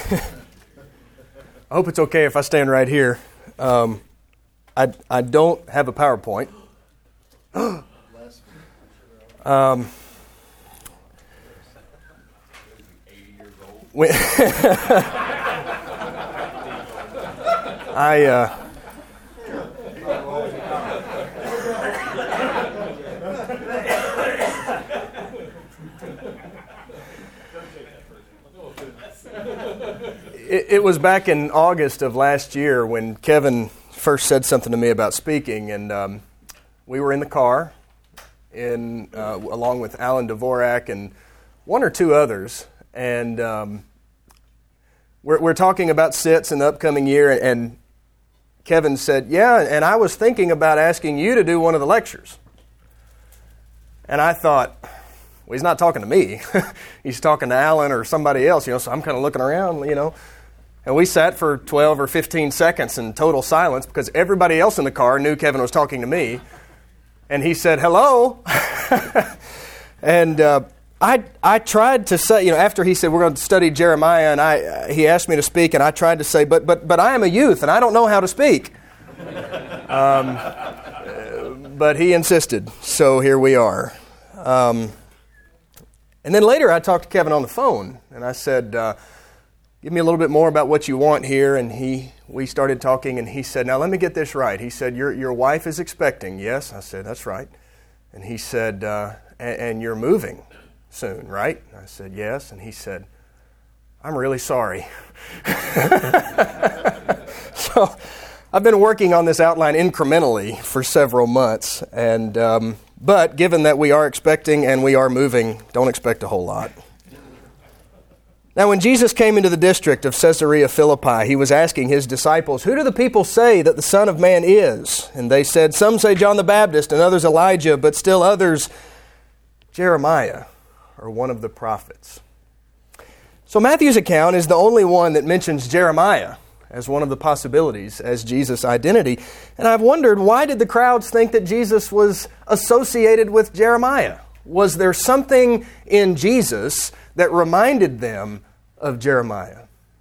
I hope it's okay if I stand right here. I don't have a PowerPoint. It was back in August of last year when Kevin first said something to me about speaking, and we were in the car along with Alan Dvorak and one or two others, and we're talking about SITS in the upcoming year, and Kevin said, yeah, and I was thinking about asking you to do one of the lectures. And I thought, well, he's not talking to me. He's talking to Alan or somebody else, so I'm kind of looking around, And we sat for 12 or 15 seconds in total silence because everybody else in the car knew Kevin was talking to me. And he said, hello. And I tried to say, after he said, we're going to study Jeremiah, and he asked me to speak, and I tried to say, but I am a youth, and I don't know how to speak. But he insisted, so here we are. And then later I talked to Kevin on the phone, and I said, give me a little bit more about what you want here. And we started talking, and he said, now let me get this right. He said, your wife is expecting. Yes, I said, that's right. And he said, and you're moving soon, right? I said, yes. And he said, I'm really sorry. So I've been working on this outline incrementally for several months, and but given that we are expecting and we are moving, don't expect a whole lot. Now, when Jesus came into the district of Caesarea Philippi, he was asking his disciples, who do the people say that the Son of Man is? And they said, some say John the Baptist, and others Elijah, but still others Jeremiah, or one of the prophets. So Matthew's account is the only one that mentions Jeremiah as one of the possibilities as Jesus' identity. And I've wondered, why did the crowds think that Jesus was associated with Jeremiah? Was there something in Jesus that reminded them of Jeremiah?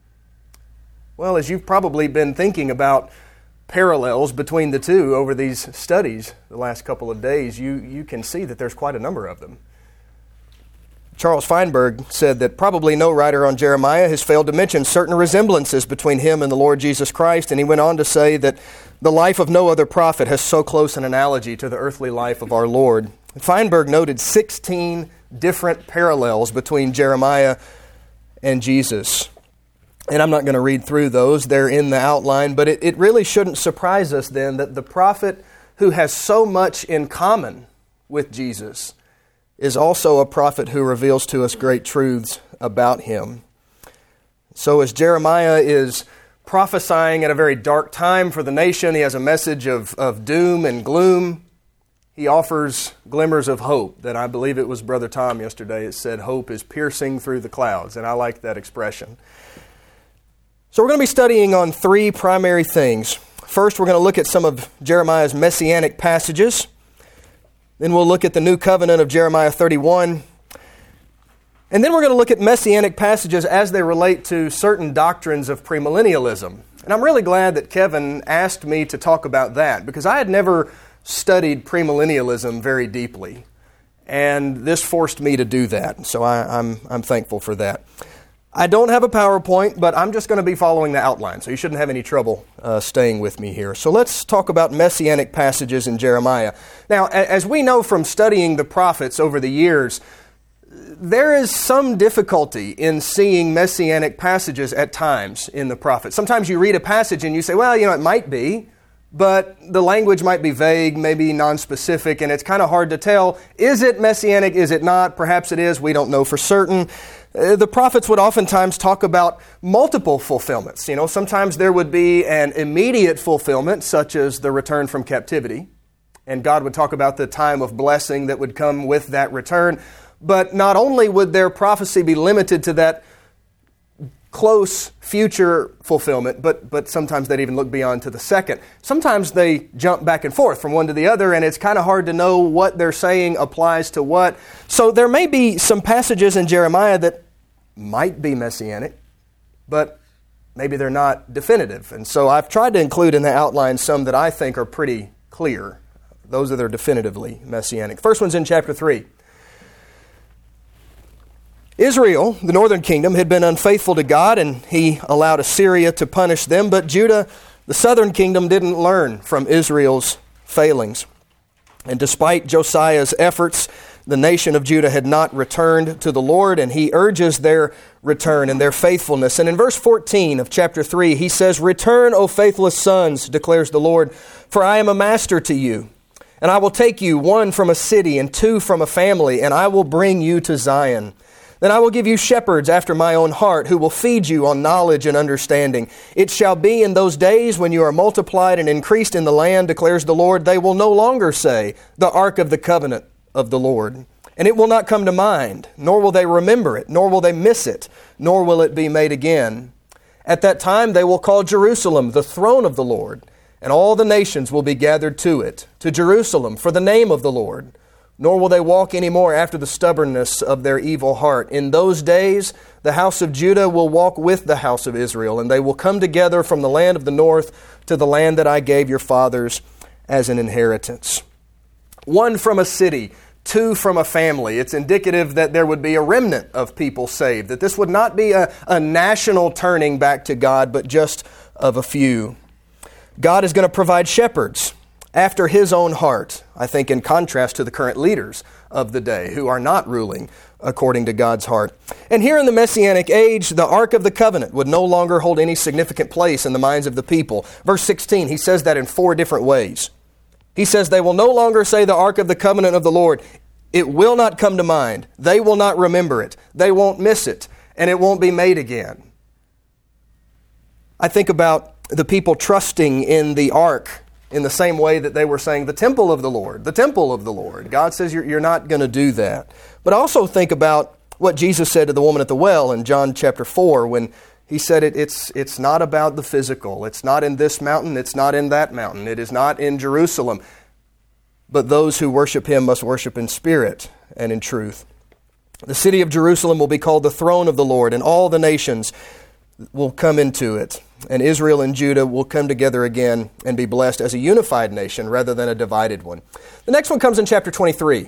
Well, as you've probably been thinking about parallels between the two over these studies the last couple of days, you can see that there's quite a number of them. Charles Feinberg said that probably no writer on Jeremiah has failed to mention certain resemblances between him and the Lord Jesus Christ, and he went on to say that the life of no other prophet has so close an analogy to the earthly life of our Lord. Feinberg noted 16 different parallels between Jeremiah and Jesus. And I'm not going to read through those. They're in the outline, but it really shouldn't surprise us then that the prophet who has so much in common with Jesus is also a prophet who reveals to us great truths about him. So as Jeremiah is prophesying at a very dark time for the nation, he has a message of doom and gloom. He offers glimmers of hope that I believe it was Brother Tom yesterday that said hope is piercing through the clouds, and I like that expression. So we're going to be studying on three primary things. First, we're going to look at some of Jeremiah's messianic passages. Then we'll look at the new covenant of Jeremiah 31. And then we're going to look at messianic passages as they relate to certain doctrines of premillennialism. And I'm really glad that Kevin asked me to talk about that because I had never studied premillennialism very deeply. And this forced me to do that. So I'm thankful for that. I don't have a PowerPoint, but I'm just going to be following the outline, so you shouldn't have any trouble staying with me here. So let's talk about messianic passages in Jeremiah. Now, as we know from studying the prophets over the years, there is some difficulty in seeing messianic passages at times in the prophets. Sometimes you read a passage and you say, well, it might be, but the language might be vague, maybe nonspecific, and it's kind of hard to tell. Is it messianic? Is it not? Perhaps it is. We don't know for certain. The prophets would oftentimes talk about multiple fulfillments. Sometimes there would be an immediate fulfillment, such as the return from captivity. And God would talk about the time of blessing that would come with that return. But not only would their prophecy be limited to that close future fulfillment, but sometimes they'd even look beyond to the second. Sometimes they jump back and forth from one to the other, and it's kind of hard to know what they're saying applies to what. So there may be some passages in Jeremiah that might be messianic, but maybe they're not definitive. And so I've tried to include in the outline some that I think are pretty clear. Those that are definitively messianic. First one's in chapter 3. Israel, the northern kingdom, had been unfaithful to God, and he allowed Assyria to punish them. But Judah, the southern kingdom, didn't learn from Israel's failings. And despite Josiah's efforts, the nation of Judah had not returned to the Lord, and he urges their return and their faithfulness. And in verse 14 of chapter 3, he says, "Return, O faithless sons, declares the Lord, for I am a master to you. And I will take you, one from a city and two from a family, and I will bring you to Zion. Then I will give you shepherds after my own heart, who will feed you on knowledge and understanding. It shall be in those days when you are multiplied and increased in the land, declares the Lord, they will no longer say, the ark of the covenant of the Lord. And it will not come to mind, nor will they remember it, nor will they miss it, nor will it be made again. At that time they will call Jerusalem the throne of the Lord, and all the nations will be gathered to it, to Jerusalem, for the name of the Lord. Nor will they walk any more after the stubbornness of their evil heart. In those days, the house of Judah will walk with the house of Israel, and they will come together from the land of the north to the land that I gave your fathers as an inheritance." One from a city, two from a family. It's indicative that there would be a remnant of people saved, that this would not be a national turning back to God, but just of a few. God is going to provide shepherds after his own heart, I think in contrast to the current leaders of the day who are not ruling according to God's heart. And here in the Messianic age, the Ark of the Covenant would no longer hold any significant place in the minds of the people. Verse 16, he says that in 4 different ways. He says they will no longer say the Ark of the Covenant of the Lord. It will not come to mind. They will not remember it. They won't miss it. And it won't be made again. I think about the people trusting in the Ark in the same way that they were saying the temple of the Lord, the temple of the Lord. God says you're not going to do that. But also think about what Jesus said to the woman at the well in John chapter 4 when he said it's not about the physical. It's not in this mountain. It's not in that mountain. It is not in Jerusalem. But those who worship him must worship in spirit and in truth. The city of Jerusalem will be called the throne of the Lord, and all the nations will come into it. And Israel and Judah will come together again and be blessed as a unified nation rather than a divided one. The next one comes in chapter 23.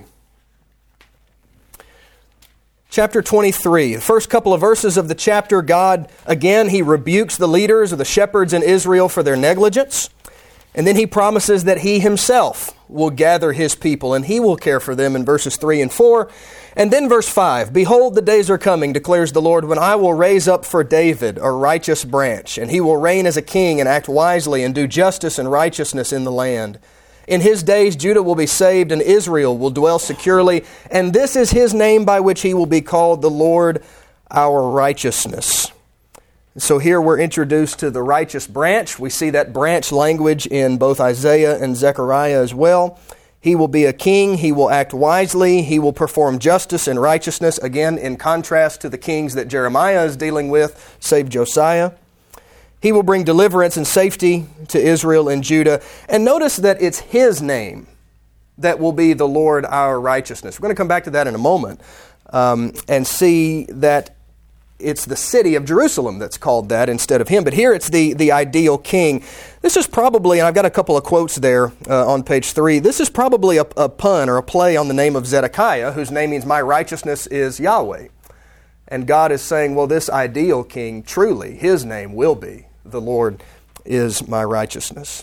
Chapter 23, the first couple of verses of the chapter, God, again, he rebukes the leaders of the shepherds in Israel for their negligence. And then he promises that he himself will gather his people and he will care for them in verses 3 and 4. And then verse 5, "Behold, the days are coming, declares the Lord, when I will raise up for David a righteous branch, and he will reign as a king and act wisely and do justice and righteousness in the land. In his days Judah will be saved and Israel will dwell securely, and this is his name by which he will be called the Lord our righteousness." So here we're introduced to the righteous branch. We see that branch language in both Isaiah and Zechariah as well. He will be a king. He will act wisely. He will perform justice and righteousness, again in contrast to the kings that Jeremiah is dealing with, save Josiah. He will bring deliverance and safety to Israel and Judah. And notice that it's his name that will be the Lord our righteousness. We're going to come back to that in a moment and see that it's the city of Jerusalem that's called that instead of him. But here it's the ideal king. This is probably, and I've got a couple of quotes there on page 3, this is probably a pun or a play on the name of Zedekiah, whose name means my righteousness is Yahweh. And God is saying, well, this ideal king, truly, his name will be, the Lord is my righteousness.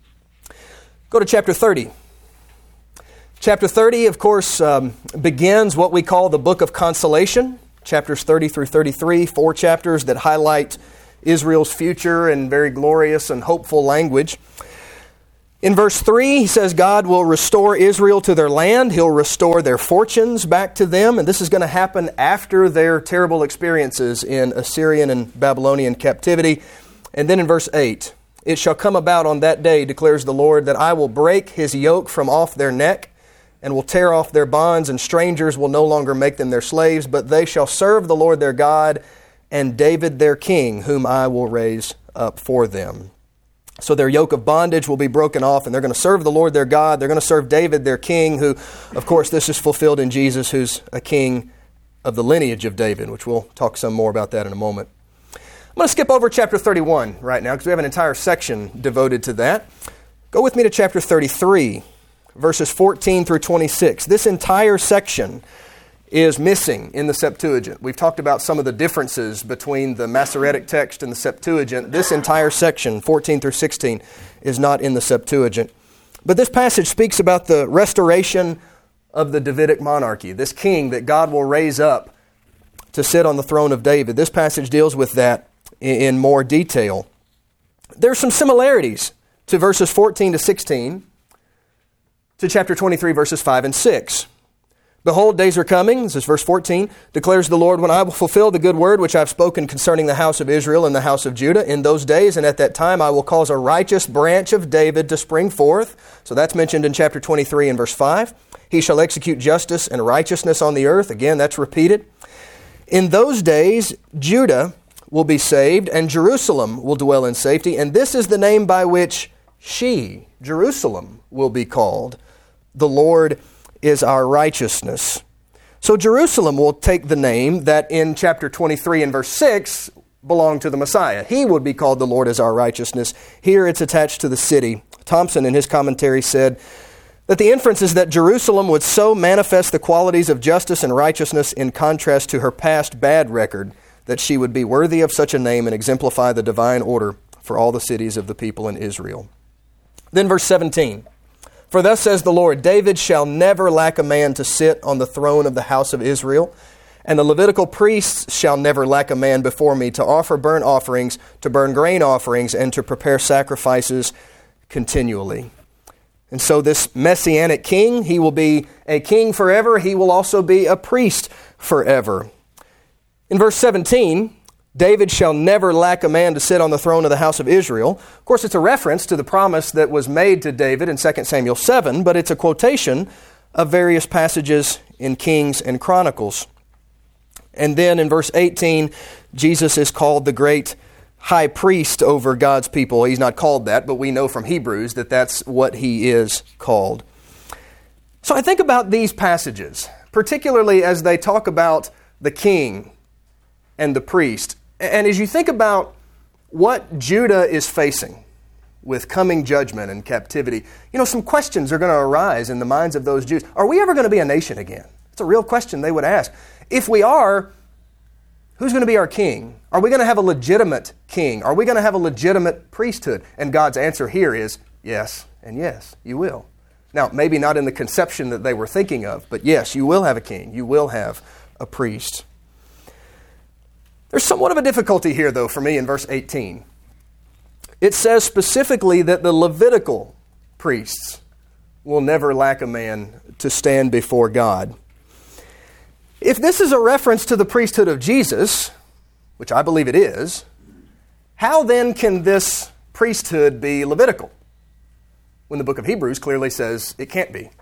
Go to chapter 30. Chapter 30, of course, begins what we call the book of consolation. Chapters 30 through 33, 4 chapters that highlight Israel's future in very glorious and hopeful language. In verse 3, he says God will restore Israel to their land. He'll restore their fortunes back to them. And this is going to happen after their terrible experiences in Assyrian and Babylonian captivity. And then in verse 8, "It shall come about on that day, declares the Lord, that I will break his yoke from off their neck, and will tear off their bonds, and strangers will no longer make them their slaves, but they shall serve the Lord their God, and David their king, whom I will raise up for them." So their yoke of bondage will be broken off, and they're going to serve the Lord their God. They're going to serve David their king, who, of course, this is fulfilled in Jesus, who's a king of the lineage of David, which we'll talk some more about that in a moment. I'm going to skip over chapter 31 right now because we have an entire section devoted to that. Go with me to chapter 33, verses 14 through 26. This entire section is missing in the Septuagint. We've talked about some of the differences between the Masoretic text and the Septuagint. This entire section, 14 through 16, is not in the Septuagint. But this passage speaks about the restoration of the Davidic monarchy, this king that God will raise up to sit on the throne of David. This passage deals with that in more detail. There's some similarities to verses 14 to 16 to chapter 23, verses 5 and 6. Behold, days are coming, this is verse 14, declares the Lord, when I will fulfill the good word which I have spoken concerning the house of Israel and the house of Judah. In those days and at that time I will cause a righteous branch of David to spring forth. So that's mentioned in chapter 23 and verse 5. He shall execute justice and righteousness on the earth. Again, that's repeated. In those days, Judah will be saved and Jerusalem will dwell in safety. And this is the name by which she, Jerusalem, will be called. The Lord is our righteousness. So Jerusalem will take the name that in chapter 23 and verse 6 belonged to the Messiah. He would be called the Lord is our righteousness. Here it's attached to the city. Thompson in his commentary said that the inference is that Jerusalem would so manifest the qualities of justice and righteousness in contrast to her past bad record that she would be worthy of such a name and exemplify the divine order for all the cities of the people in Israel. Then verse 17. For thus says the Lord, David shall never lack a man to sit on the throne of the house of Israel, and the Levitical priests shall never lack a man before me to offer burnt offerings, to burn grain offerings, and to prepare sacrifices continually. And so this Messianic king, he will be a king forever. He will also be a priest forever. In verse 17, David shall never lack a man to sit on the throne of the house of Israel. Of course, it's a reference to the promise that was made to David in 2 Samuel 7, but it's a quotation of various passages in Kings and Chronicles. And then in verse 18, Jesus is called the great high priest over God's people. He's not called that, but we know from Hebrews that that's what he is called. So I think about these passages, particularly as they talk about the king and the priest. And as you think about what Judah is facing with coming judgment and captivity, some questions are going to arise in the minds of those Jews. Are we ever going to be a nation again? It's a real question they would ask. If we are, who's going to be our king? Are we going to have a legitimate king? Are we going to have a legitimate priesthood? And God's answer here is yes and yes, you will. Now, maybe not in the conception that they were thinking of, but yes, you will have a king. You will have a priest. There's somewhat of a difficulty here, though, for me in verse 18. It says specifically that the Levitical priests will never lack a man to stand before God. If this is a reference to the priesthood of Jesus, which I believe it is, how then can this priesthood be Levitical when the book of Hebrews clearly says it can't be?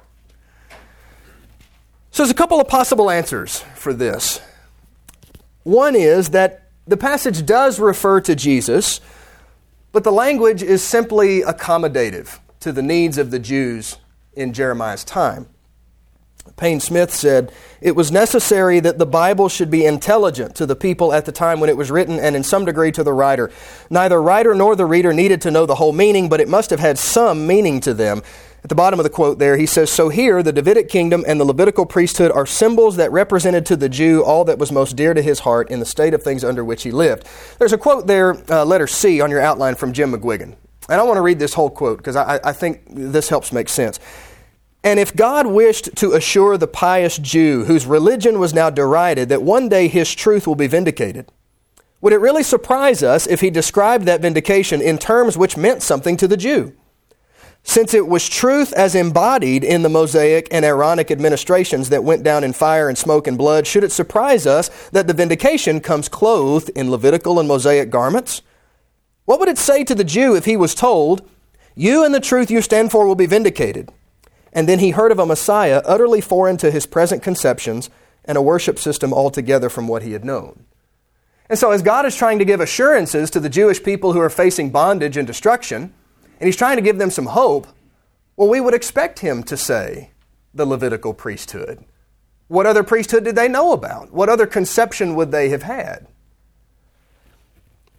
So there's a couple of possible answers for this. One is that the passage does refer to Jesus, but the language is simply accommodative to the needs of the Jews in Jeremiah's time. Payne Smith said, "It was necessary that the Bible should be intelligent to the people at the time when it was written, and in some degree to the writer. Neither writer nor the reader needed to know the whole meaning, but it must have had some meaning to them." At the bottom of the quote there, he says, "So here, the Davidic kingdom and the Levitical priesthood are symbols that represented to the Jew all that was most dear to his heart in the state of things under which he lived." There's a quote there, letter C on your outline from Jim McGuigan. And I want to read this whole quote because I think this helps make sense. "And if God wished to assure the pious Jew, whose religion was now derided, that one day his truth will be vindicated, would it really surprise us if he described that vindication in terms which meant something to the Jew? Since it was truth as embodied in the Mosaic and Aaronic administrations that went down in fire and smoke and blood, should it surprise us that the vindication comes clothed in Levitical and Mosaic garments? What would it say to the Jew if he was told, 'You and the truth you stand for will be vindicated,' and then he heard of a Messiah utterly foreign to his present conceptions and a worship system altogether from what he had known?" And so as God is trying to give assurances to the Jewish people who are facing bondage and destruction, and he's trying to give them some hope, well, we would expect him to say the Levitical priesthood. What other priesthood did they know about? What other conception would they have had?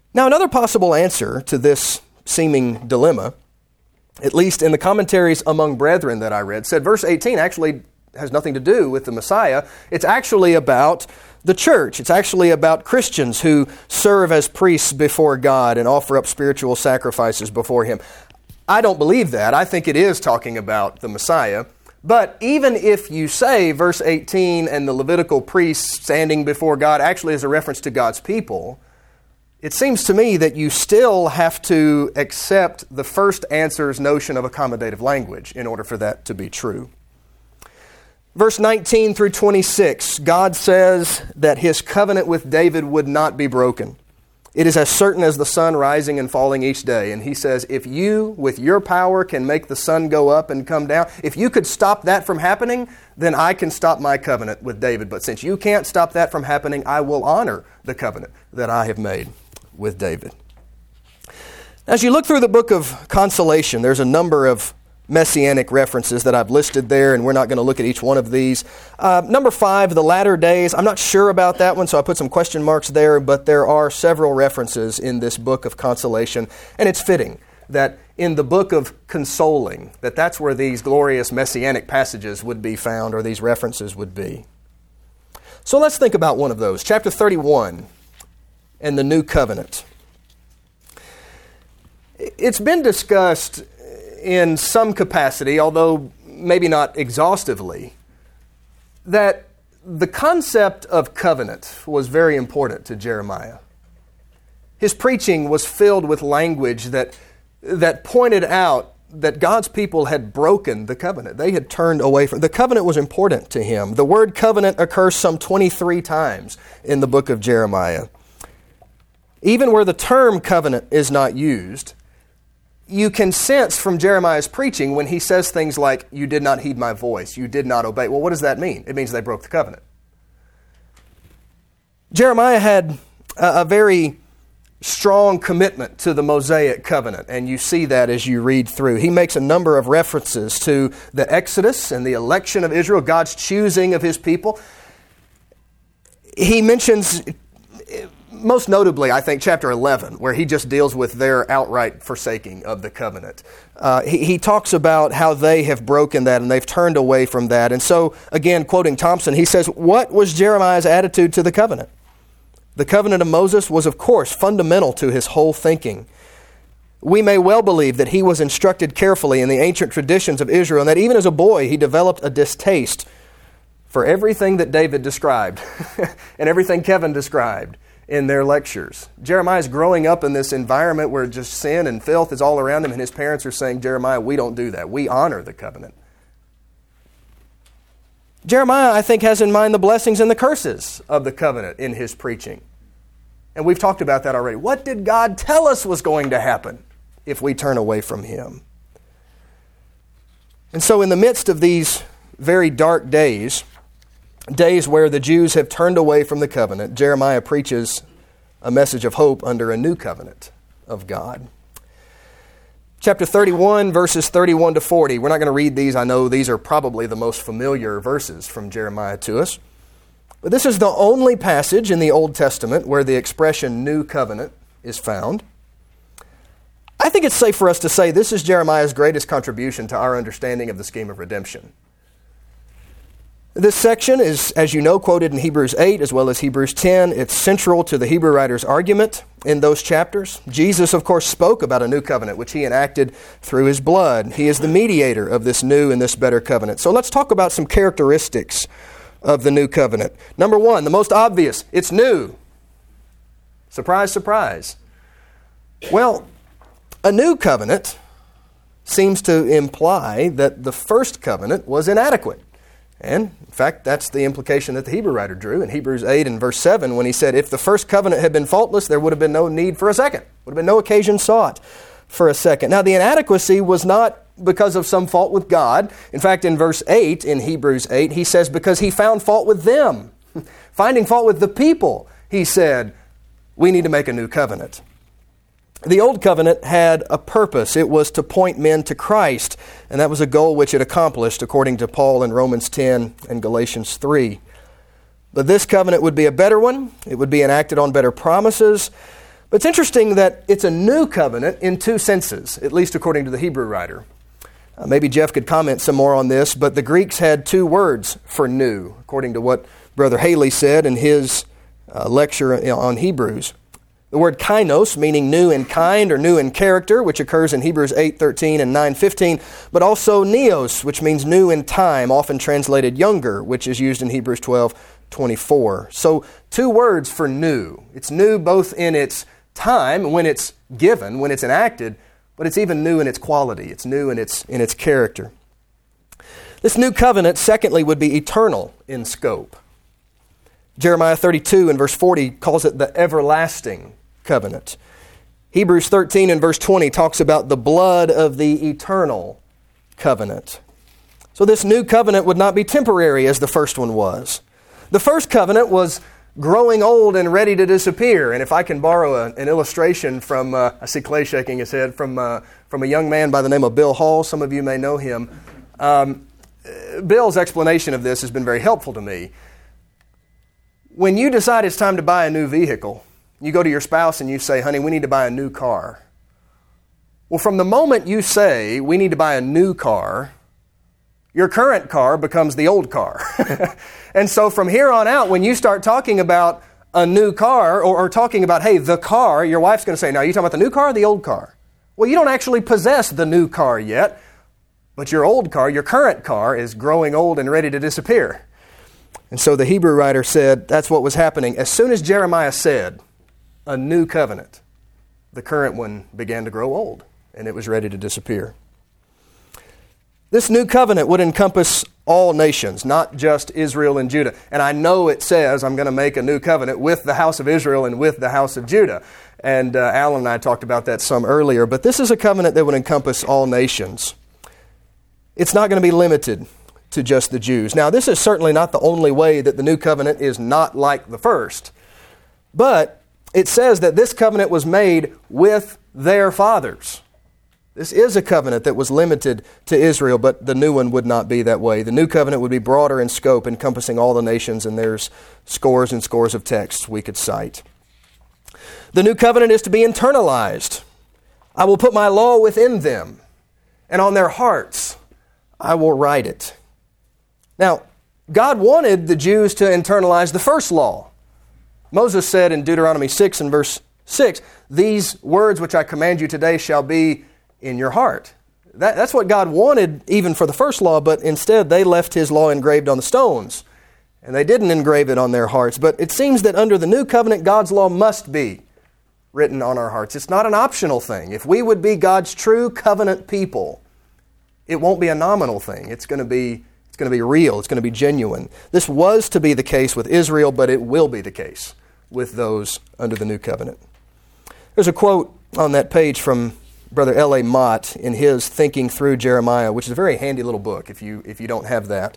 Now, another possible answer to this seeming dilemma, at least in the commentaries among brethren that I read, said verse 18 actually has nothing to do with the Messiah. It's actually about the church. It's actually about Christians who serve as priests before God and offer up spiritual sacrifices before Him. I don't believe that. I think it is talking about the Messiah. But even if you say verse 18 and the Levitical priests standing before God actually is a reference to God's people, it seems to me that you still have to accept the first answer's notion of accommodative language in order for that to be true. Verse 19 through 26, God says that His covenant with David would not be broken. It is as certain as the sun rising and falling each day. And He says, if you, with your power, can make the sun go up and come down, if you could stop that from happening, then I can stop my covenant with David. But since you can't stop that from happening, I will honor the covenant that I have made with David. As you look through the book of Consolation, there's a number of messianic references that I've listed there, and we're not going to look at each one of these. Number 5, the latter days. I'm not sure about that one, so I put some question marks there, but there are several references in this book of Consolation, and it's fitting that in the book of Consoling, that's where these glorious messianic passages would be found, or these references would be. So let's think about one of those. Chapter 31 and the New Covenant. It's been discussed in some capacity, although maybe not exhaustively, that the concept of covenant was very important to Jeremiah. His preaching was filled with language that pointed out that God's people had broken the covenant. They had turned away from the covenant. Was important to him. The word covenant occurs some 23 times in the book of Jeremiah. Even where the term covenant is not used, you can sense from Jeremiah's preaching when he says things like, you did not heed my voice, you did not obey. Well, what does that mean? It means they broke the covenant. Jeremiah had a very strong commitment to the Mosaic covenant, and you see that as you read through. He makes a number of references to the Exodus and the election of Israel, God's choosing of His people. He mentions, most notably, I think, chapter 11, where he just deals with their outright forsaking of the covenant. He talks about how they have broken that and they've turned away from that. And so, again, quoting Thompson, he says, what was Jeremiah's attitude to the covenant? The covenant of Moses was, of course, fundamental to his whole thinking. We may well believe that he was instructed carefully in the ancient traditions of Israel, and that even as a boy he developed a distaste for everything that David described and everything Kevin described in their lectures. Jeremiah's growing up in this environment where just sin and filth is all around him, and his parents are saying, Jeremiah, we don't do that. We honor the covenant. Jeremiah, I think, has in mind the blessings and the curses of the covenant in his preaching. And we've talked about that already. What did God tell us was going to happen if we turn away from Him? And so in the midst of these very dark days where the Jews have turned away from the covenant, Jeremiah preaches a message of hope under a new covenant of God. Chapter 31, verses 31 to 40. We're not going to read these. I know these are probably the most familiar verses from Jeremiah to us. But this is the only passage in the Old Testament where the expression new covenant is found. I think it's safe for us to say this is Jeremiah's greatest contribution to our understanding of the scheme of redemption. This section is, as you know, quoted in Hebrews 8 as well as Hebrews 10. It's central to the Hebrew writer's argument in those chapters. Jesus, of course, spoke about a new covenant, which He enacted through His blood. He is the mediator of this new and this better covenant. So let's talk about some characteristics of the new covenant. Number 1, the most obvious, it's new. Surprise, surprise. Well, a new covenant seems to imply that the first covenant was inadequate. And, in fact, that's the implication that the Hebrew writer drew in Hebrews 8 and verse 7 when he said, if the first covenant had been faultless, there would have been no need for a second. Would have been no occasion sought for a second. Now, the inadequacy was not because of some fault with God. In fact, in verse 8, in Hebrews 8, he says, because He found fault with them. Finding fault with the people, He said, we need to make a new covenant. The old covenant had a purpose. It was to point men to Christ, and that was a goal which it accomplished, according to Paul in Romans 10 and Galatians 3. But this covenant would be a better one. It would be enacted on better promises. But it's interesting that it's a new covenant in two senses, at least according to the Hebrew writer. Maybe Jeff could comment some more on this, but the Greeks had two words for new, according to what Brother Haley said in his lecture on Hebrews. The word kainos, meaning new in kind or new in character, which occurs in Hebrews 8:13 and 9:15, but also neos, which means new in time, often translated younger, which is used in Hebrews 12:24. So two words for new. It's new both in its time, when it's given, when it's enacted, but it's even new in its quality. It's new in its character. This new covenant, secondly, would be eternal in scope. Jeremiah 32 and verse 40 calls it the everlasting covenant. Hebrews 13 and verse 20 talks about the blood of the eternal covenant. So this new covenant would not be temporary as the first one was. The first covenant was growing old and ready to disappear. And if I can borrow an illustration from, I see Clay shaking his head, from a young man by the name of Bill Hall. Some of you may know him. Bill's explanation of this has been very helpful to me. When you decide it's time to buy a new vehicle, you go to your spouse and you say, honey, we need to buy a new car. Well, from the moment you say, we need to buy a new car, your current car becomes the old car. And so from here on out, when you start talking about a new car or talking about, hey, the car, your wife's going to say, now, are you talking about the new car or the old car? Well, you don't actually possess the new car yet, but your old car, your current car, is growing old and ready to disappear. And so the Hebrew writer said that's what was happening. As soon as Jeremiah said a new covenant, the current one began to grow old and it was ready to disappear. This new covenant would encompass all nations, not just Israel and Judah. And I know it says I'm going to make a new covenant with the house of Israel and with the house of Judah. And Alan and I talked about that some earlier. But this is a covenant that would encompass all nations. It's not going to be limited to just the Jews. Now, this is certainly not the only way that the new covenant is not like the first. But it says that this covenant was made with their fathers. This is a covenant that was limited to Israel, but the new one would not be that way. The new covenant would be broader in scope, encompassing all the nations, and there's scores and scores of texts we could cite. The new covenant is to be internalized. I will put my law within them, and on their hearts I will write it. Now, God wanted the Jews to internalize the first law. Moses said in Deuteronomy 6 and verse 6, these words which I command you today shall be in your heart. That's what God wanted even for the first law, but instead they left His law engraved on the stones, and they didn't engrave it on their hearts. But it seems that under the new covenant, God's law must be written on our hearts. It's not an optional thing. If we would be God's true covenant people, it won't be a nominal thing. It's going to be real. It's going to be genuine. This was to be the case with Israel, but it will be the case with those under the new covenant. There's a quote on that page from Brother L.A. Mott in his Thinking Through Jeremiah, which is a very handy little book if you don't have that.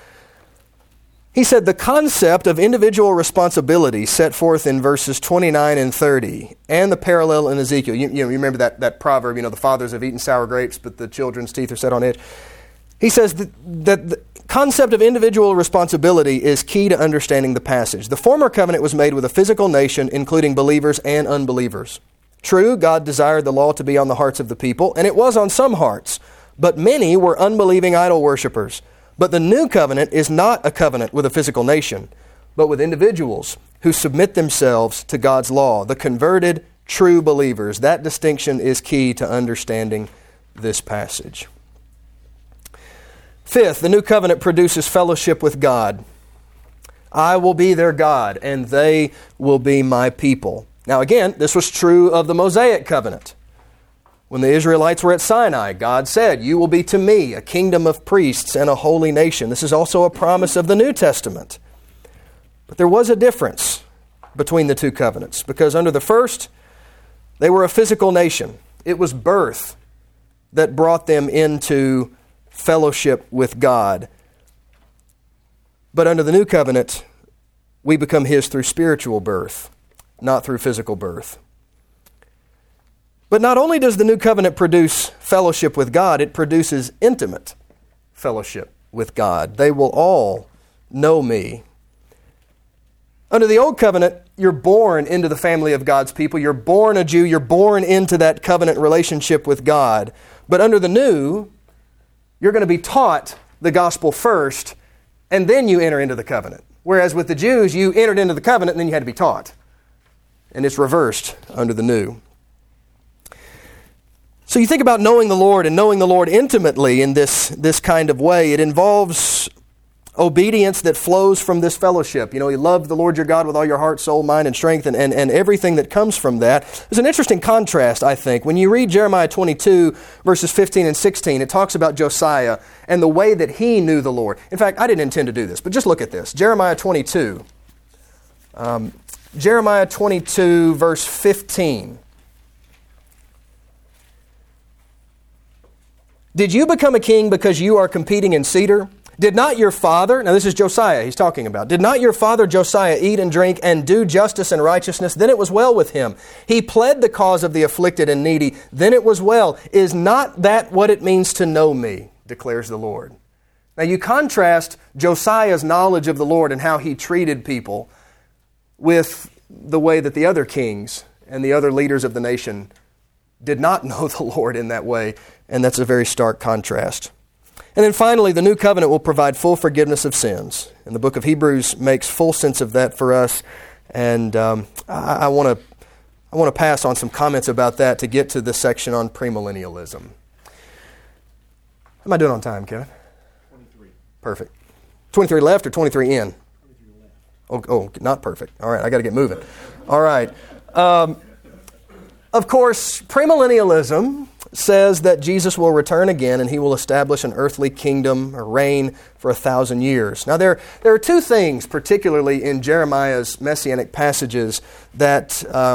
He said, the concept of individual responsibility set forth in verses 29 and 30 and the parallel in Ezekiel. You remember that proverb, the fathers have eaten sour grapes, but the children's teeth are set on edge. He says that the concept of individual responsibility is key to understanding the passage. The former covenant was made with a physical nation, including believers and unbelievers. True, God desired the law to be on the hearts of the people, and it was on some hearts, but many were unbelieving idol worshippers. But the new covenant is not a covenant with a physical nation, but with individuals who submit themselves to God's law, the converted, true believers. That distinction is key to understanding this passage. Fifth, the new covenant produces fellowship with God. I will be their God, and they will be my people. Now again, this was true of the Mosaic covenant. When the Israelites were at Sinai, God said, you will be to me a kingdom of priests and a holy nation. This is also a promise of the New Testament. But there was a difference between the two covenants, because under the first, they were a physical nation. It was birth that brought them into fellowship with God. But under the new covenant, we become His through spiritual birth, not through physical birth. But not only does the new covenant produce fellowship with God, it produces intimate fellowship with God. They will all know me. Under the old covenant, you're born into the family of God's people. You're born a Jew. You're born into that covenant relationship with God. But under the new, you're going to be taught the gospel first, and then you enter into the covenant. Whereas with the Jews, you entered into the covenant and then you had to be taught. And it's reversed under the new. So you think about knowing the Lord and knowing the Lord intimately in this kind of way. It involves obedience that flows from this fellowship. You love the Lord your God with all your heart, soul, mind, and strength, and everything that comes from that. There's an interesting contrast, I think. When you read Jeremiah 22, verses 15 and 16, it talks about Josiah and the way that he knew the Lord. In fact, I didn't intend to do this, but just look at this. Jeremiah 22. Jeremiah 22, verse 15. Did you become a king because you are competing in cedar? Did not your father, now this is Josiah he's talking about, did not your father Josiah eat and drink and do justice and righteousness? Then it was well with him. He pled the cause of the afflicted and needy. Then it was well. Is not that what it means to know me, declares the Lord? Now you contrast Josiah's knowledge of the Lord and how he treated people with the way that the other kings and the other leaders of the nation did not know the Lord in that way, and that's a very stark contrast. And then finally, the new covenant will provide full forgiveness of sins. And the book of Hebrews makes full sense of that for us. And I want to pass on some comments about that to get to this section on premillennialism. How am I doing on time, Kevin? 23. Perfect. 23 left or 23 in? 23 left. Oh, not perfect. All right, I got to get moving. All right. Of course, premillennialism says that Jesus will return again and he will establish an earthly kingdom or reign for 1,000 years. Now, there are two things, particularly in Jeremiah's messianic passages, that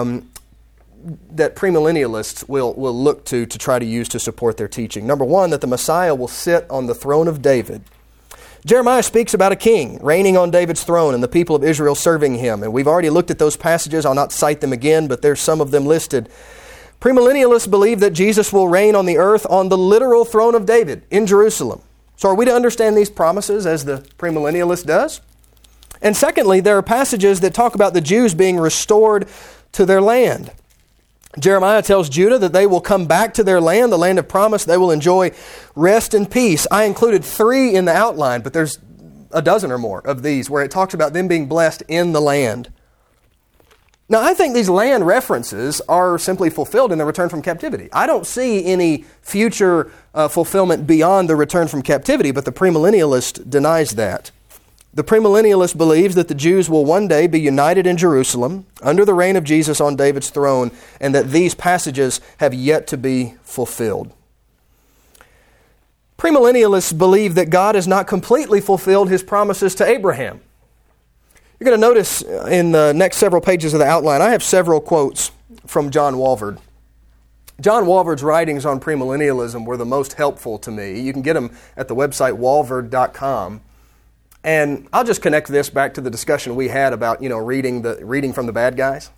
premillennialists will look to try to use to support their teaching. Number one, that the Messiah will sit on the throne of David. Jeremiah speaks about a king reigning on David's throne and the people of Israel serving him. And we've already looked at those passages. I'll not cite them again, but there's some of them listed. Premillennialists believe that Jesus will reign on the earth on the literal throne of David in Jerusalem. So are we to understand these promises as the premillennialist does? And secondly, there are passages that talk about the Jews being restored to their land. Jeremiah tells Judah that they will come back to their land, the land of promise. They will enjoy rest and peace. I included 3 in the outline, but there's a dozen or more of these where it talks about them being blessed in the land. Now, I think these land references are simply fulfilled in the return from captivity. I don't see any future fulfillment beyond the return from captivity, but the premillennialist denies that. The premillennialist believes that the Jews will one day be united in Jerusalem under the reign of Jesus on David's throne, and that these passages have yet to be fulfilled. Premillennialists believe that God has not completely fulfilled his promises to Abraham. You're going to notice in the next several pages of the outline, I have several quotes from John Walvoord. John Walvoord's writings on premillennialism were the most helpful to me. You can get them at the website walvoord.com. And I'll just connect this back to the discussion we had about, reading from the bad guys.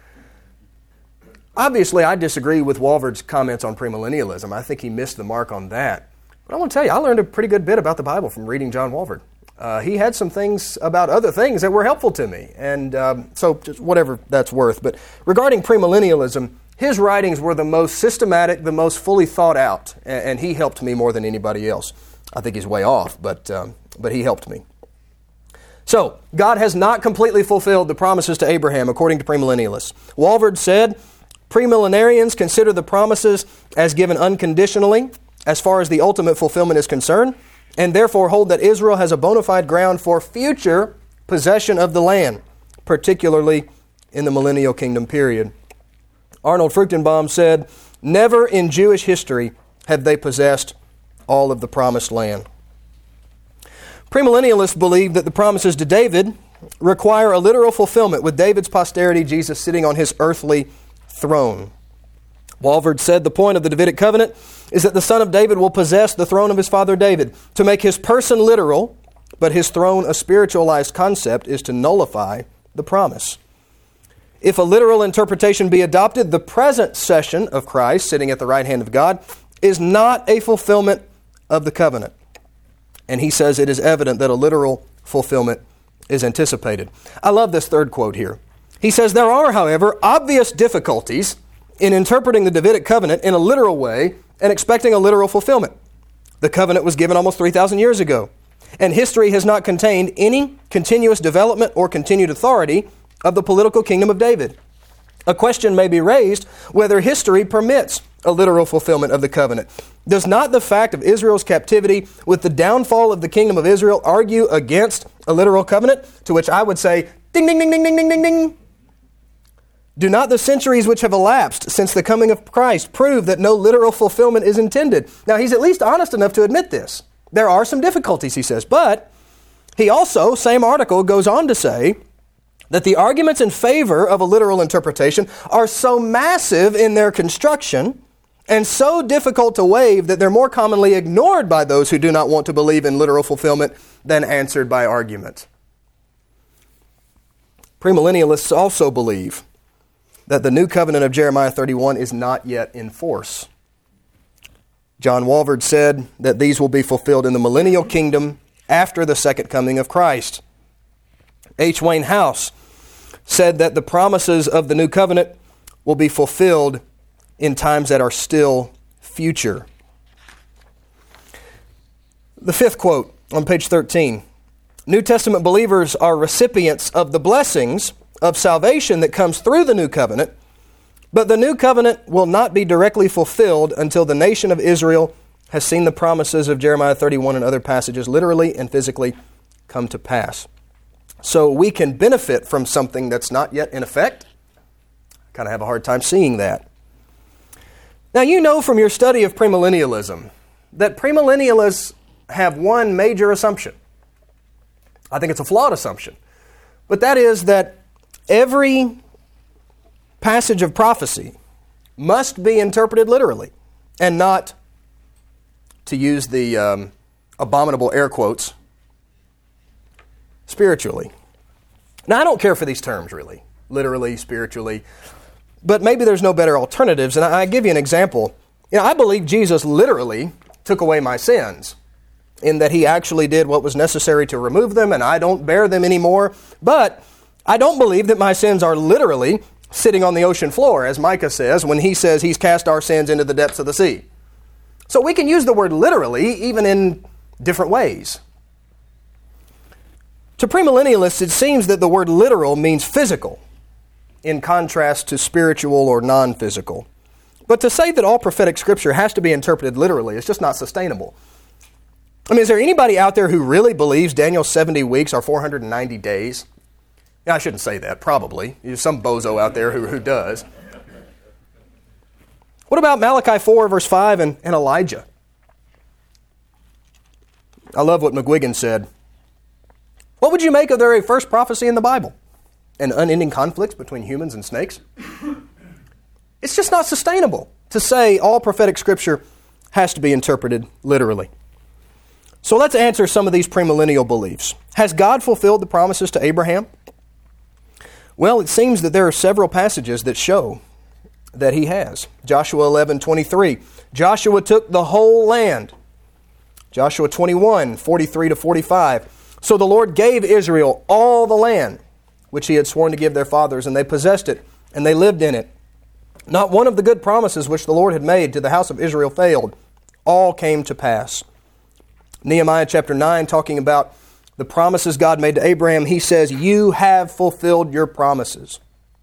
Obviously, I disagree with Walvoord's comments on premillennialism. I think he missed the mark on that. But I want to tell you, I learned a pretty good bit about the Bible from reading John Walvoord. He had some things about other things that were helpful to me, and so just whatever that's worth. But regarding premillennialism, his writings were the most systematic, the most fully thought out, and he helped me more than anybody else. I think he's way off, but he helped me. So, God has not completely fulfilled the promises to Abraham, according to premillennialists. Walvoord said, premillenarians consider the promises as given unconditionally, as far as the ultimate fulfillment is concerned, and therefore hold that Israel has a bona fide ground for future possession of the land, particularly in the millennial kingdom period. Arnold Fruchtenbaum said, never in Jewish history have they possessed all of the promised land. Premillennialists believe that the promises to David require a literal fulfillment with David's posterity, Jesus sitting on his earthly throne. Walvoord said the point of the Davidic covenant is that the son of David will possess the throne of his father David. To make his person literal, but his throne a spiritualized concept, is to nullify the promise. If a literal interpretation be adopted, the present session of Christ, sitting at the right hand of God, is not a fulfillment of the covenant. And he says it is evident that a literal fulfillment is anticipated. I love this third quote here. He says, there are, however, obvious difficulties in interpreting the Davidic covenant in a literal way and expecting a literal fulfillment. The covenant was given almost 3,000 years ago, and history has not contained any continuous development or continued authority of the political kingdom of David. A question may be raised whether history permits a literal fulfillment of the covenant. Does not the fact of Israel's captivity with the downfall of the kingdom of Israel argue against a literal covenant? To which I would say, ding, ding, ding, ding, ding, ding, ding, ding. Do not the centuries which have elapsed since the coming of Christ prove that no literal fulfillment is intended? Now, he's at least honest enough to admit this. There are some difficulties, he says, but he also, same article, goes on to say that the arguments in favor of a literal interpretation are so massive in their construction and so difficult to waive that they're more commonly ignored by those who do not want to believe in literal fulfillment than answered by argument. Premillennialists also believe that the new covenant of Jeremiah 31 is not yet in force. John Walvoord said that these will be fulfilled in the millennial kingdom after the second coming of Christ. H. Wayne House said that the promises of the new covenant will be fulfilled in times that are still future. The fifth quote on page 13. New Testament believers are recipients of the blessings of salvation that comes through the new covenant, but the new covenant will not be directly fulfilled until the nation of Israel has seen the promises of Jeremiah 31 and other passages literally and physically come to pass. So we can benefit from something that's not yet in effect. I kind of have a hard time seeing that. Now, you know from your study of premillennialism that premillennialists have one major assumption. I think it's a flawed assumption. But that is that every passage of prophecy must be interpreted literally and not, to use the abominable air quotes, spiritually. Now, I don't care for these terms, really. Literally, spiritually. But maybe there's no better alternatives. And I give you an example. I believe Jesus literally took away my sins in that he actually did what was necessary to remove them, and I don't bear them anymore. But I don't believe that my sins are literally sitting on the ocean floor, as Micah says, when he says he's cast our sins into the depths of the sea. So we can use the word literally even in different ways. To premillennialists, it seems that the word literal means physical, in contrast to spiritual or non-physical. But to say that all prophetic scripture has to be interpreted literally is just not sustainable. I mean, is there anybody out there who really believes Daniel's 70 weeks are 490 days? Yeah, I shouldn't say that, probably. There's some bozo out there who does. What about Malachi 4, verse 5 and Elijah? I love what McGuigan said. What would you make of the very first prophecy in the Bible? An unending conflict between humans and snakes? It's just not sustainable to say all prophetic scripture has to be interpreted literally. So let's answer some of these premillennial beliefs. Has God fulfilled the promises to Abraham? Well, it seems that there are several passages that show that he has. Joshua 11:23. Joshua took the whole land. Joshua 21:43-45. So the Lord gave Israel all the land which he had sworn to give their fathers, and they possessed it, and they lived in it. Not one of the good promises which the Lord had made to the house of Israel failed. All came to pass. Nehemiah chapter 9, talking about the promises God made to Abraham, he says, you have fulfilled your promises.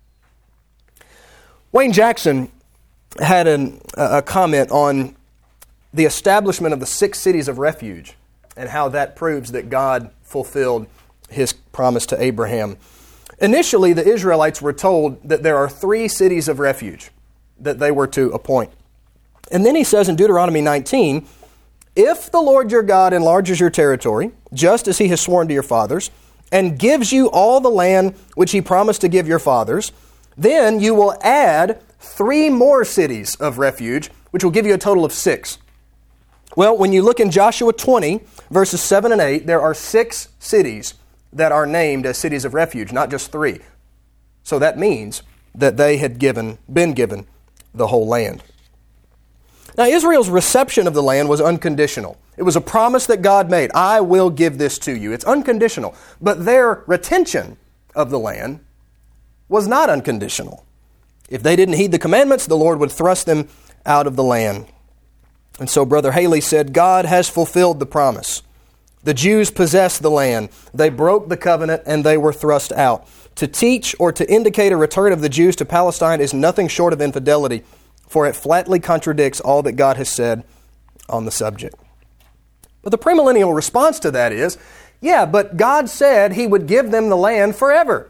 Wayne Jackson had a comment on the establishment of the 6 cities of refuge and how that proves that God fulfilled his promise to Abraham. Initially, the Israelites were told that there are 3 cities of refuge that they were to appoint. And then he says in Deuteronomy 19, if the Lord your God enlarges your territory, just as he has sworn to your fathers, and gives you all the land which he promised to give your fathers, then you will add 3 more cities of refuge, which will give you a total of 6. Well, when you look in Joshua 20, verses 7 and 8, there are 6 cities that are named as cities of refuge, not just 3. So that means that they had been given the whole land. Now, Israel's reception of the land was unconditional. It was a promise that God made. I will give this to you. It's unconditional. But their retention of the land was not unconditional. If they didn't heed the commandments, the Lord would thrust them out of the land. And so Brother Haley said, God has fulfilled the promise. The Jews possessed the land. They broke the covenant and they were thrust out. To teach or to indicate a return of the Jews to Palestine is nothing short of infidelity, for it flatly contradicts all that God has said on the subject. But the premillennial response to that is, yeah, but God said He would give them the land forever.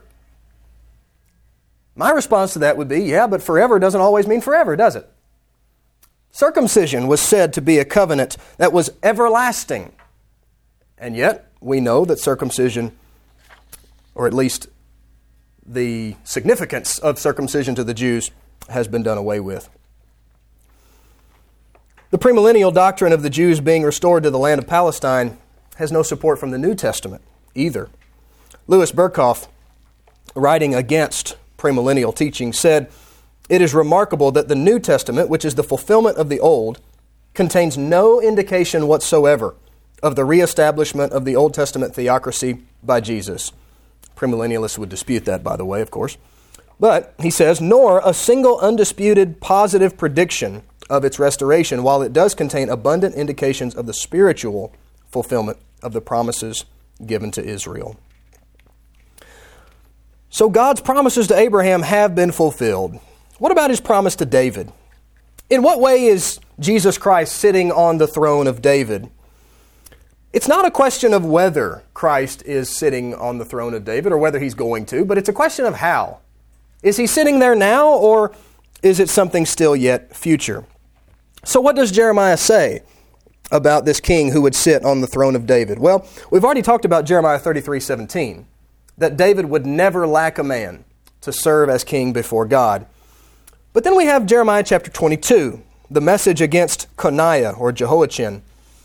My response to that would be, yeah, but forever doesn't always mean forever, does it? Circumcision was said to be a covenant that was everlasting. And yet, we know that circumcision, or at least the significance of circumcision to the Jews, has been done away with. The premillennial doctrine of the Jews being restored to the land of Palestine has no support from the New Testament either. Louis Berkhoff, writing against premillennial teaching, said, "It is remarkable that the New Testament, which is the fulfillment of the Old, contains no indication whatsoever of the reestablishment of the Old Testament theocracy by Jesus." Premillennialists would dispute that, by the way, of course. But, he says, nor a single undisputed positive prediction of its restoration, while it does contain abundant indications of the spiritual fulfillment of the promises given to Israel. So God's promises to Abraham have been fulfilled. What about His promise to David? In what way is Jesus Christ sitting on the throne of David? It's not a question of whether Christ is sitting on the throne of David or whether He's going to, but it's a question of how. Is He sitting there now, or is it something still yet future? So what does Jeremiah say about this king who would sit on the throne of David? Well, we've already talked about Jeremiah 33:17, that David would never lack a man to serve as king before God. But then we have Jeremiah chapter 22, the message against Coniah or Jehoiachin.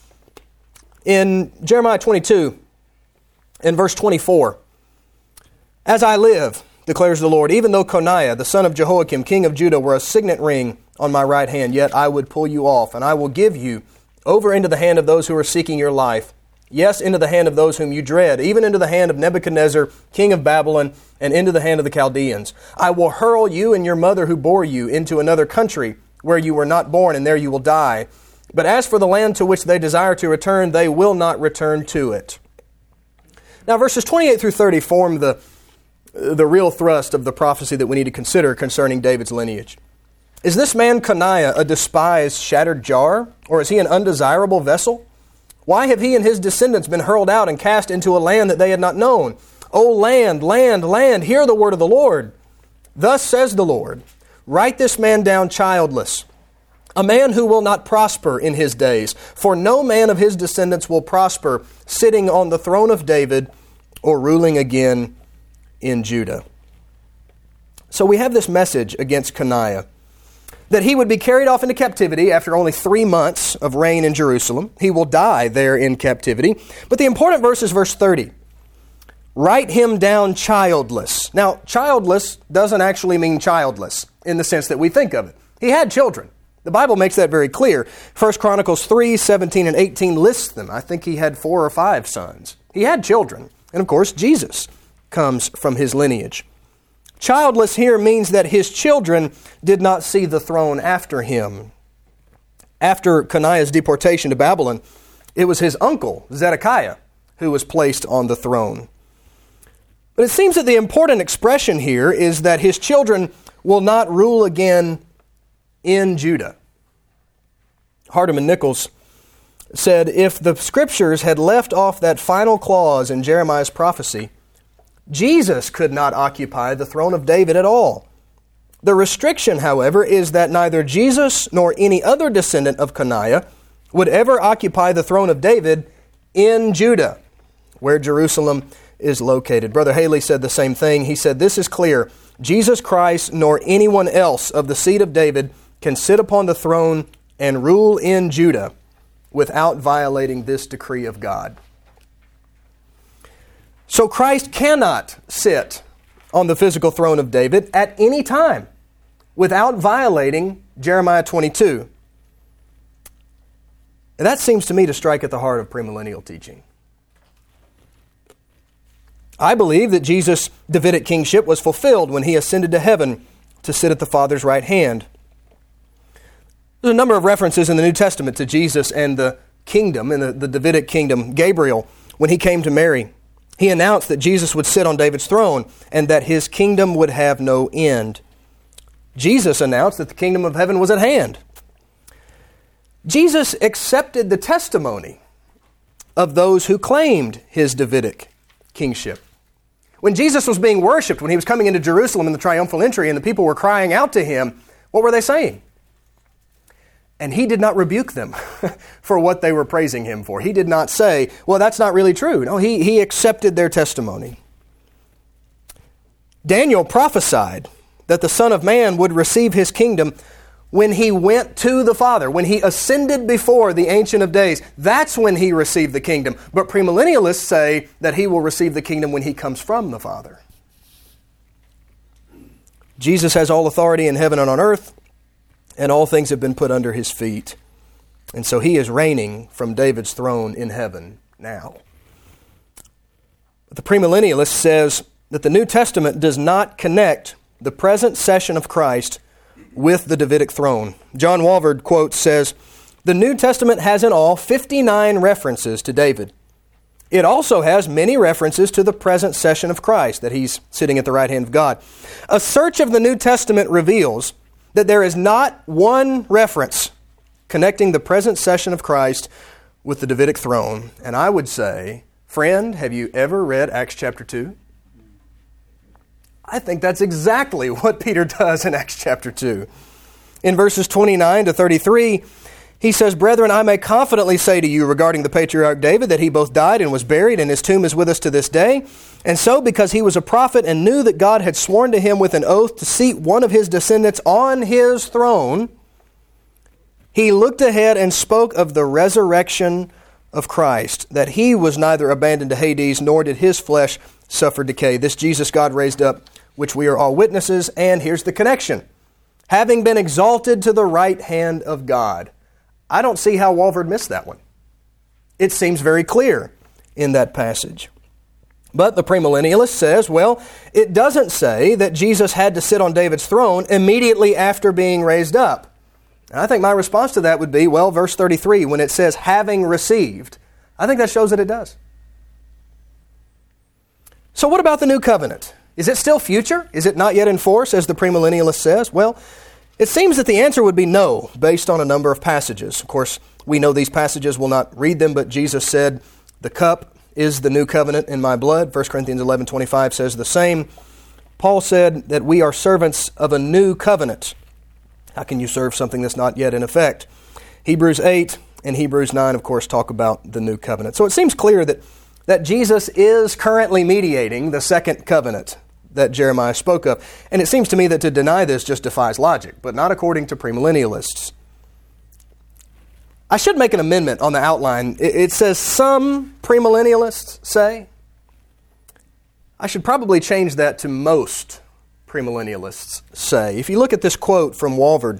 In Jeremiah 22, in verse 24, "As I live, declares the Lord, even though Coniah, the son of Jehoiakim, king of Judah, were a signet ring on my right hand, yet I would pull you off, and I will give you over into the hand of those who are seeking your life, yes, into the hand of those whom you dread, even into the hand of Nebuchadnezzar, king of Babylon, and into the hand of the Chaldeans. I will hurl you and your mother who bore you into another country where you were not born, and there you will die. But as for the land to which they desire to return, they will not return to it." Now, verses 28 through 30 form the real thrust of the prophecy that we need to consider concerning David's lineage. Is this man Coniah a despised, shattered jar, or is he an undesirable vessel? Why have he and his descendants been hurled out and cast into a land that they had not known? O land, land, land, hear the word of the Lord. Thus says the Lord, write this man down childless, a man who will not prosper in his days, for no man of his descendants will prosper, sitting on the throne of David or ruling again in Judah. So we have this message against Coniah, that he would be carried off into captivity after only 3 months of reign in Jerusalem. He will die there in captivity. But the important verse is verse 30. Write him down childless. Now, childless doesn't actually mean childless in the sense that we think of it. He had children. The Bible makes that very clear. 1 Chronicles 3, 17 and 18 lists them. I think he had 4 or 5 sons. He had children. And of course, Jesus comes from his lineage. Childless here means that his children did not see the throne after him. After Coniah's deportation to Babylon, it was his uncle, Zedekiah, who was placed on the throne. But it seems that the important expression here is that his children will not rule again in Judah. Hardeman Nichols said, if the Scriptures had left off that final clause in Jeremiah's prophecy, Jesus could not occupy the throne of David at all. The restriction, however, is that neither Jesus nor any other descendant of Coniah would ever occupy the throne of David in Judah, where Jerusalem is located. Brother Haley said the same thing. He said, this is clear. Jesus Christ nor anyone else of the seed of David can sit upon the throne and rule in Judah without violating this decree of God. So Christ cannot sit on the physical throne of David at any time without violating Jeremiah 22. And that seems to me to strike at the heart of premillennial teaching. I believe that Jesus' Davidic kingship was fulfilled when he ascended to heaven to sit at the Father's right hand. There's a number of references in the New Testament to Jesus and the kingdom, in the Davidic kingdom. Gabriel, when he came to Mary, he announced that Jesus would sit on David's throne and that his kingdom would have no end. Jesus announced that the kingdom of heaven was at hand. Jesus accepted the testimony of those who claimed his Davidic kingship. When Jesus was being worshipped, when he was coming into Jerusalem in the triumphal entry and the people were crying out to him, what were they saying? And he did not rebuke them for what they were praising him for. He did not say, well, that's not really true. No, he accepted their testimony. Daniel prophesied that the Son of Man would receive his kingdom when he went to the Father, when he ascended before the Ancient of Days. That's when he received the kingdom. But premillennialists say that he will receive the kingdom when he comes from the Father. Jesus has all authority in heaven and on earth, and all things have been put under his feet. And so he is reigning from David's throne in heaven now. But the premillennialist says that the New Testament does not connect the present session of Christ with the Davidic throne. John Walvoord quotes, says, "The New Testament has in all 59 references to David. It also has many references to the present session of Christ, that he's sitting at the right hand of God. A search of the New Testament reveals that there is not one reference connecting the present session of Christ with the Davidic throne." And I would say, friend, have you ever read Acts chapter 2? I think that's exactly what Peter does in Acts chapter 2. In verses 29 to 33, he says, "Brethren, I may confidently say to you regarding the patriarch David that he both died and was buried, and his tomb is with us to this day. And so, because he was a prophet and knew that God had sworn to him with an oath to seat one of his descendants on his throne, he looked ahead and spoke of the resurrection of Christ, that he was neither abandoned to Hades, nor did his flesh suffer decay. This Jesus God raised up, which we are all witnesses." And here's the connection: having been exalted to the right hand of God. I don't see how Walvoord missed that one. It seems very clear in that passage. But the premillennialist says, well, it doesn't say that Jesus had to sit on David's throne immediately after being raised up. And I think my response to that would be, well, verse 33, when it says having received, I think that shows that it does. So what about the new covenant? Is it still future? Is it not yet in force, as the premillennialist says? Well, it seems that the answer would be no, based on a number of passages. Of course, we know these passages, we'll not read them, but Jesus said, "The cup is the new covenant in my blood." 1 Corinthians 11:25 says the same. Paul said that we are servants of a new covenant. How can you serve something that's not yet in effect? Hebrews 8 and Hebrews 9, of course, talk about the new covenant. So it seems clear that Jesus is currently mediating the second covenant that Jeremiah spoke of. And it seems to me that to deny this just defies logic, but not according to premillennialists. I should make an amendment on the outline. It says some premillennialists say. I should probably change that to most premillennialists say. If you look at this quote from Walvoord,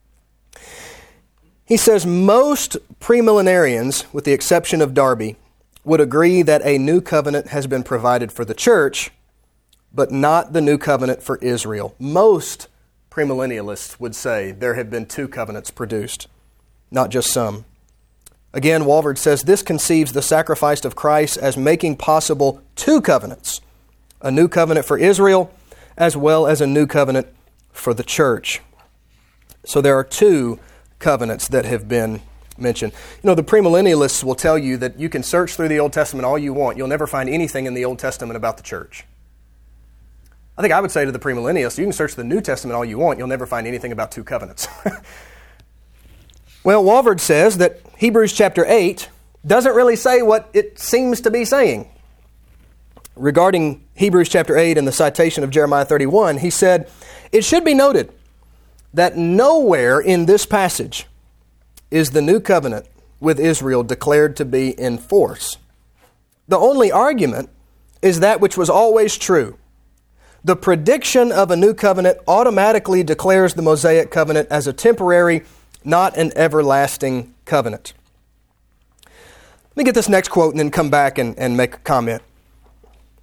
he says, "Most premillenarians, with the exception of Darby, would agree that a new covenant has been provided for the church, but not the new covenant for Israel." Most premillennialists would say there have been two covenants produced, not just some. Again, Walvoord says this conceives the sacrifice of Christ as making possible two covenants, a new covenant for Israel as well as a new covenant for the church. So there are two covenants that have been mentioned. You know, the premillennialists will tell you that you can search through the Old Testament all you want. You'll never find anything in the Old Testament about the church. I think I would say to the premillennialists, you can search the New Testament all you want. You'll never find anything about two covenants. Well, Walvoord says that Hebrews chapter 8 doesn't really say what it seems to be saying. Regarding Hebrews chapter 8 and the citation of Jeremiah 31, he said, "It should be noted that nowhere in this passage is the new covenant with Israel declared to be in force. The only argument is that which was always true. The prediction of a new covenant automatically declares the Mosaic covenant as a temporary, not an everlasting covenant." Let me get this next quote and then come back and make a comment.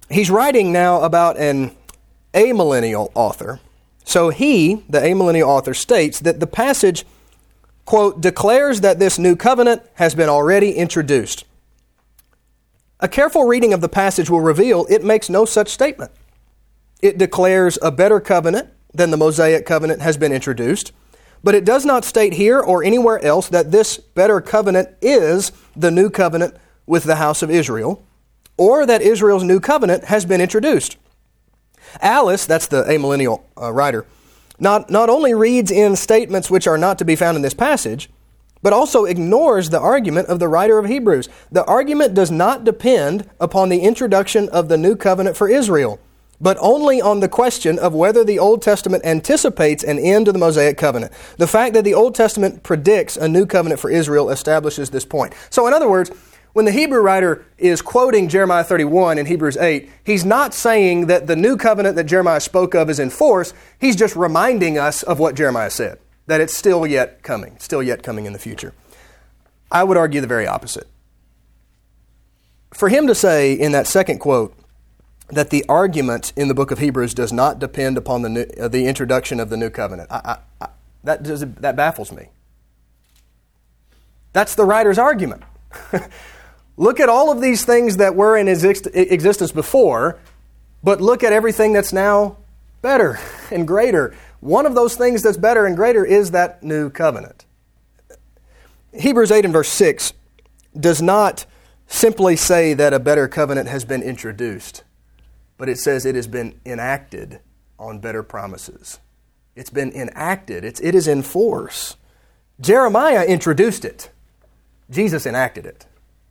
He's writing now about an amillennial author. So he, the amillennial author, states that the passage, quote, declares that this new covenant has been already introduced. A careful reading of the passage will reveal it makes no such statement. It declares a better covenant than the Mosaic covenant has been introduced, but it does not state here or anywhere else that this better covenant is the new covenant with the house of Israel, or that Israel's new covenant has been introduced. Alice, that's the amillennial writer, not only reads in statements which are not to be found in this passage, but also ignores the argument of the writer of Hebrews. The argument does not depend upon the introduction of the new covenant for Israel, but only on the question of whether the Old Testament anticipates an end to the Mosaic covenant. The fact that the Old Testament predicts a new covenant for Israel establishes this point. So in other words, when the Hebrew writer is quoting Jeremiah 31 in Hebrews 8, he's not saying that the new covenant that Jeremiah spoke of is in force. He's just reminding us of what Jeremiah said, that it's still yet coming in the future. I would argue the very opposite. For him to say in that second quote that the argument in the book of Hebrews does not depend upon the introduction of the new covenant, that baffles me. That's the writer's argument. Look at all of these things that were in existence before, but look at everything that's now better and greater. One of those things that's better and greater is that new covenant. Hebrews 8 and verse 6 does not simply say that a better covenant has been introduced, but it says it has been enacted on better promises. It's been enacted. It is in force. Jeremiah introduced it. Jesus enacted it.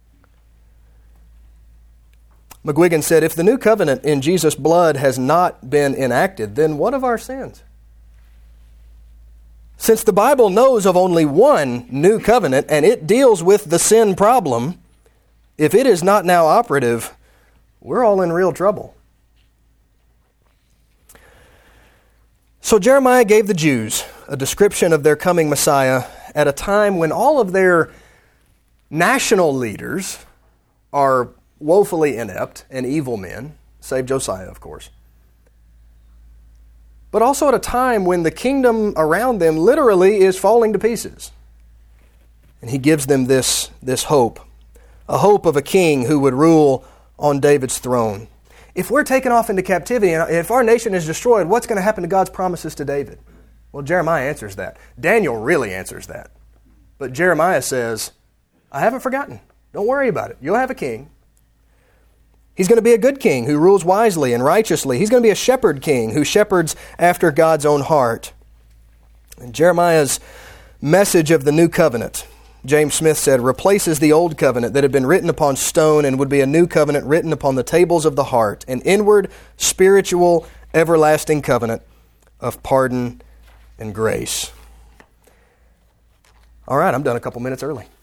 McGuigan said, if the new covenant in Jesus' blood has not been enacted, then what of our sins? Since the Bible knows of only one new covenant and it deals with the sin problem, if it is not now operative, we're all in real trouble. So Jeremiah gave the Jews a description of their coming Messiah at a time when all of their national leaders are woefully inept and evil men, save Josiah, of course. But also at a time when the kingdom around them literally is falling to pieces. And he gives them this hope, a hope of a king who would rule on David's throne. If we're taken off into captivity, and if our nation is destroyed, what's going to happen to God's promises to David? Well, Jeremiah answers that. Daniel really answers that. But Jeremiah says, I haven't forgotten. Don't worry about it. You'll have a king. He's going to be a good king who rules wisely and righteously. He's going to be a shepherd king who shepherds after God's own heart. And Jeremiah's message of the new covenant, James Smith said, replaces the old covenant that had been written upon stone and would be a new covenant written upon the tables of the heart, an inward, spiritual, everlasting covenant of pardon and grace. All right, I'm done a couple minutes early.